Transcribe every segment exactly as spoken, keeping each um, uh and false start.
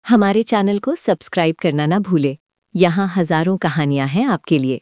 हमारे चैनल को सब्सक्राइब करना ना भूले। यहाँ हजारों कहानियां हैं आपके लिए।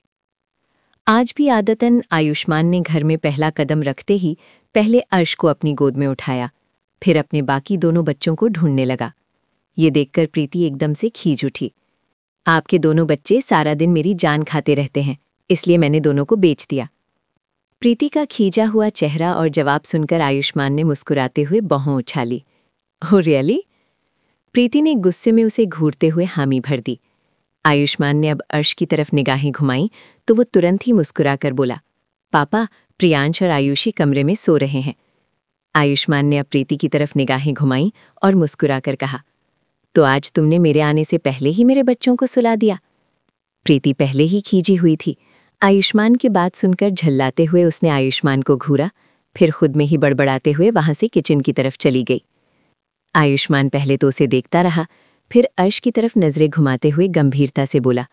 आज भी आदतन आयुष्मान ने घर में पहला कदम रखते ही पहले अर्श को अपनी गोद में उठाया, फिर अपने बाकी दोनों बच्चों को ढूंढने लगा। ये देखकर प्रीति एकदम से खींच उठी। आपके दोनों बच्चे सारा दिन मेरी जान खाते रहते हैं, इसलिए मैंने दोनों को बेच दिया। प्रीति का खींचा हुआ चेहरा और जवाब सुनकर आयुष्मान ने मुस्कुराते हुए बाहों उछाली। Oh really? प्रीति ने गुस्से में उसे घूरते हुए हामी भर दी। आयुष्मान ने अब अर्श की तरफ निगाहें घुमाईं तो वो तुरंत ही मुस्कुराकर बोला, पापा, प्रियांश और आयुषी कमरे में सो रहे हैं। आयुष्मान ने अब प्रीति की तरफ निगाहें घुमाईं और मुस्कुराकर कहा, तो आज तुमने मेरे आने से पहले ही मेरे बच्चों को सुला दिया। प्रीति पहले ही खींची हुई थी। आयुष्मान की बात सुनकर झल्लाते हुए उसने आयुष्मान को घूरा, फिर खुद में ही बड़बड़ाते हुए वहां से किचन की तरफ चली गई। आयुष्मान पहले तो उसे देखता रहा, फिर अर्श की तरफ नजरें घुमाते हुए गंभीरता से बोला,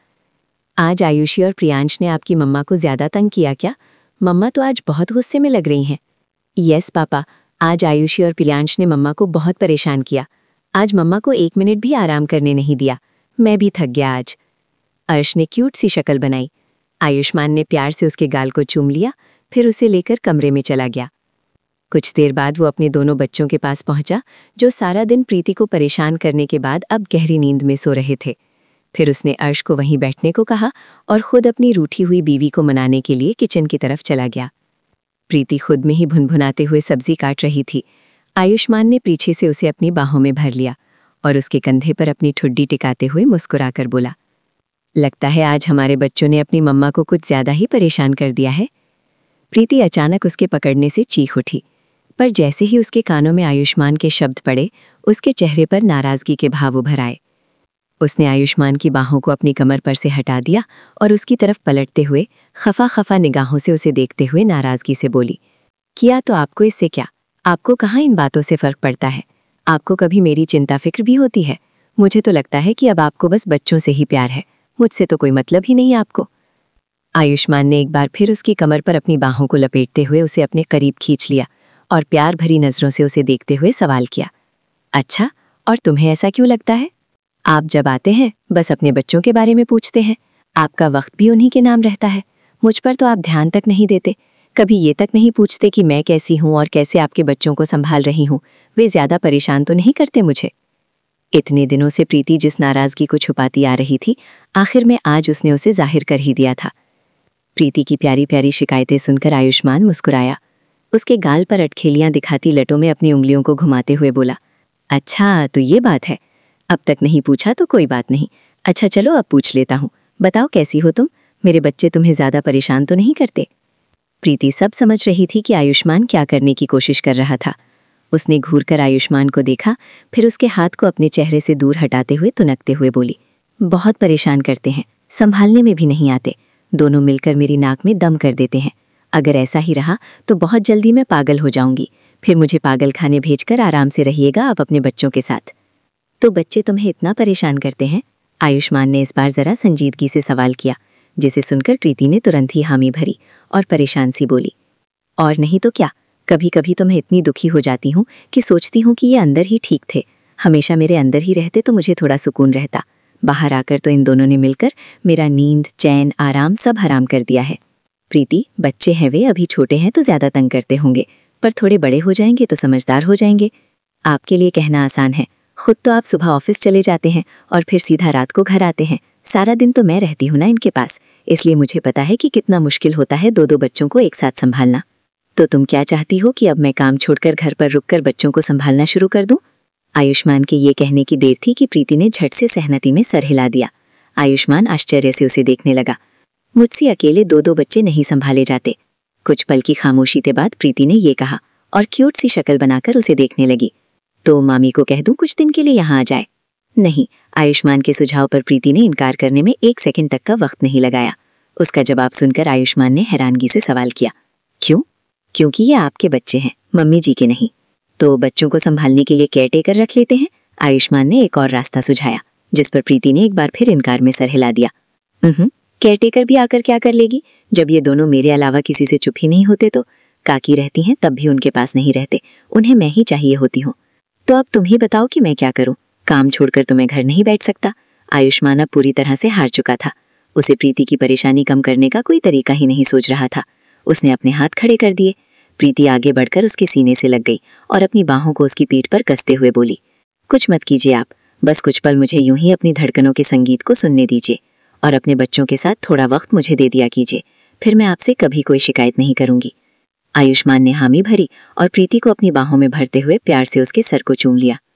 आज आयुषी और प्रियांश ने आपकी मम्मा को ज्यादा तंग किया क्या? मम्मा तो आज बहुत गुस्से में लग रही हैं। यस पापा, आज आयुषी और प्रियांश ने मम्मा को बहुत परेशान किया। आज मम्मा को एक मिनट भी आराम करने नहीं दिया। मैं भी थक गया आज। अर्श ने क्यूट सी शक्ल बनाई। आयुष्मान ने प्यार से उसके गाल को चूम लिया, फिर उसे लेकर कमरे में चला गया। कुछ देर बाद वो अपने दोनों बच्चों के पास पहुंचा, जो सारा दिन प्रीति को परेशान करने के बाद अब गहरी नींद में सो रहे थे। फिर उसने अर्श को वहीं बैठने को कहा और खुद अपनी रूठी हुई बीवी को मनाने के लिए किचन की तरफ चला गया। प्रीति खुद में ही भुनभुनाते हुए सब्जी काट रही थी। आयुष्मान ने पीछे से उसे अपनी बाहों में भर लिया और उसके कंधे पर अपनी ठुड्डी टिकाते हुए मुस्कुराकर बोला, लगता है आज हमारे बच्चों ने अपनी मम्मा को कुछ ज्यादा ही परेशान कर दिया है। प्रीति अचानक उसके पकड़ने से चीख उठी, पर जैसे ही उसके कानों में आयुष्मान के शब्द पड़े, उसके चेहरे पर नाराजगी के भाव उभर आए। उसने आयुष्मान की बाहों को अपनी कमर पर से हटा दिया और उसकी तरफ पलटते हुए खफा खफा निगाहों से उसे देखते हुए नाराजगी से बोली, किया तो आपको इससे क्या? आपको कहाँ इन बातों से फर्क पड़ता है? आपको कभी मेरी चिंता फिक्र भी होती है? मुझे तो लगता है कि अब आपको बस बच्चों से ही प्यार है, मुझसे तो कोई मतलब ही नहीं आपको। आयुष्मान ने एक बार फिर उसकी कमर पर अपनी बाहों को लपेटते हुए उसे अपने करीब खींच लिया और प्यार भरी नजरों से उसे देखते हुए सवाल किया, अच्छा, और तुम्हें ऐसा क्यों लगता है? आप जब आते हैं बस अपने बच्चों के बारे में पूछते हैं, आपका वक्त भी उन्हीं के नाम रहता है। मुझ पर तो आप ध्यान तक नहीं देते, कभी ये तक नहीं पूछते कि मैं कैसी हूं और कैसे आपके बच्चों को संभाल रही हूं। वे ज्यादा परेशान तो नहीं करते मुझे? इतने दिनों से प्रीति जिस नाराजगी को छुपाती आ रही थी, आखिर में आज उसने उसे जाहिर कर ही दिया था। प्रीति की प्यारी प्यारी शिकायतें सुनकर आयुष्मान मुस्कुराया। उसके गाल पर अटखेलियां दिखाती लटों में अपनी उंगलियों को घुमाते हुए बोला, अच्छा तो ये बात है, अब तक नहीं पूछा तो कोई बात नहीं। अच्छा चलो अब पूछ लेता हूँ, बताओ कैसी हो तुम? मेरे बच्चे तुम्हें ज्यादा परेशान तो नहीं करते? प्रीति सब समझ रही थी कि आयुष्मान क्या करने की कोशिश कर रहा था। उसने घूरकर आयुष्मान को देखा, फिर उसके हाथ को अपने चेहरे से दूर हटाते हुए तुनकते हुए बोली, बहुत परेशान करते हैं, संभालने में भी नहीं आते, दोनों मिलकर मेरी नाक में दम कर देते हैं। अगर ऐसा ही रहा तो बहुत जल्दी मैं पागल हो जाऊंगी, फिर मुझे पागल खाने भेजकर आराम से रहिएगा आप अपने बच्चों के साथ। तो बच्चे तुम्हें इतना परेशान करते हैं? आयुष्मान ने इस बार जरा संजीदगी से सवाल किया, जिसे सुनकर प्रीति ने तुरंत ही हामी भरी और परेशान सी बोली, और नहीं तो क्या, कभी कभी तो मैं इतनी दुखी हो जाती हूँ कि सोचती हूँ कि ये अंदर ही ठीक थे, हमेशा मेरे अंदर ही रहते तो मुझे थोड़ा सुकून रहता। बाहर आकर तो इन दोनों ने मिलकर मेरा नींद, चैन, आराम सब हराम कर दिया है। प्रीति, बच्चे हैं वे, अभी छोटे हैं तो ज्यादा तंग करते होंगे, पर थोड़े बड़े हो जाएंगे तो समझदार हो जाएंगे। आपके लिए कहना आसान है, खुद तो आप सुबह ऑफिस चले जाते हैं और फिर सीधा रात को घर आते हैं। सारा दिन तो मैं रहती हूँ ना इनके पास, इसलिए मुझे पता है कि कितना मुश्किल होता है दो दो बच्चों को एक साथ संभालना। तो तुम क्या चाहती हो कि अब मैं काम छोड़कर घर पर रुककर बच्चों को संभालना शुरू कर दूं? आयुष्मान के ये कहने की देर थी कि प्रीति ने झट से सहमति में सर हिला दिया। आयुष्मान आश्चर्य से उसे देखने लगा। मुझसे अकेले दो दो बच्चे नहीं संभाले जाते। कुछ पल की खामोशी के बाद प्रीति ने ये कहा और क्यूट सी शक्ल बनाकर उसे देखने लगी, तो मामी को कह दूं कुछ दिन के लिए यहाँ आ जाए? नहीं, आयुष्मान के सुझाव पर प्रीति ने इनकार करने में एक सेकंड तक का वक्त नहीं लगाया। उसका जवाब सुनकर आयुष्मान ने हैरानगी से सवाल किया, क्यों? क्योंकि ये आपके बच्चे हैं, मम्मी जी के नहीं। तो बच्चों को संभालने के लिए केयरटेकर रख लेते हैं। आयुष्मान ने एक और रास्ता सुझाया, जिस पर प्रीति ने एक बार फिर इनकार में सर हिला दिया। हम्म केयरटेकर भी आकर क्या कर लेगी, जब ये दोनों मेरे अलावा किसी से चुप ही नहीं होते तो? काकी रहती हैं तब भी उन्हें पास नहीं रहते, उन्हें मैं ही चाहिए होती हूँ। तो अब तुम ही बताओ कि मैं क्या करूं? काम छोड़कर तो मैं घर नहीं बैठ सकता। आयुष्मान अब पूरी तरह से हार चुका था। उसे प्रीति की परेशानी कम करने का कोई तरीका ही नहीं सोच रहा था। उसने अपने हाथ खड़े कर दिए। प्रीति आगे बढ़कर उसके सीने से लग गई और अपनी बाहों को उसकी पीठ पर कसते हुए बोली, कुछ मत कीजिए आप, बस कुछ पल मुझे यूं ही अपनी धड़कनों के संगीत को सुनने दीजिए और अपने बच्चों के साथ थोड़ा वक्त मुझे दे दिया कीजिए, फिर मैं आपसे कभी कोई शिकायत नहीं करूंगी। आयुष्मान ने हामी भरी और प्रीति को अपनी बाहों में भरते हुए प्यार से उसके सर को चूम लिया।